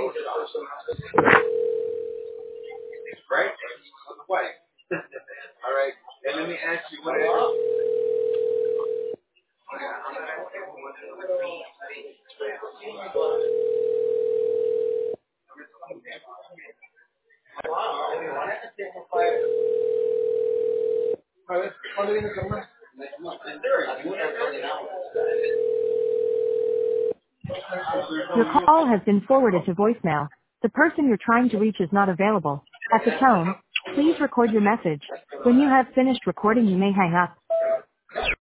Right? What? All right. And let me ask you what it is. Your call has been forwarded to voicemail. The person you're trying to reach is not available. At the tone, please record your message. When you have finished recording, you may hang up.